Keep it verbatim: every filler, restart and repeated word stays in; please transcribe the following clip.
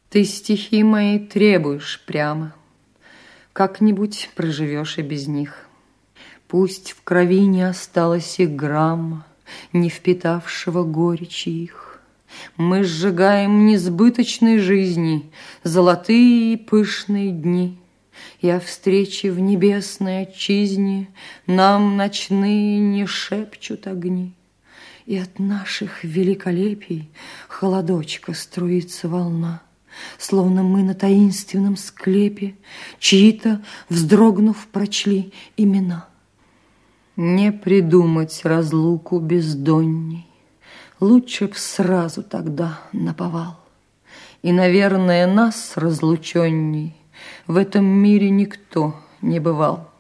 Ты стихи мои требуешь прямо, как-нибудь проживешь и без них. Пусть в крови не осталось и грамма, не впитавшего горечи их. Мы сжигаем несбыточной жизни золотые и пышные дни, и о встрече в небесной отчизне нам ночные не шепчут огни. И от наших великолепий холодочка струится волна, словно мы на таинственном склепе чьи-то, вздрогнув, прочли имена. Не придумать разлуку бездонней, лучше б сразу тогда наповал. И, наверное, нас разлученней в этом мире никто не бывал.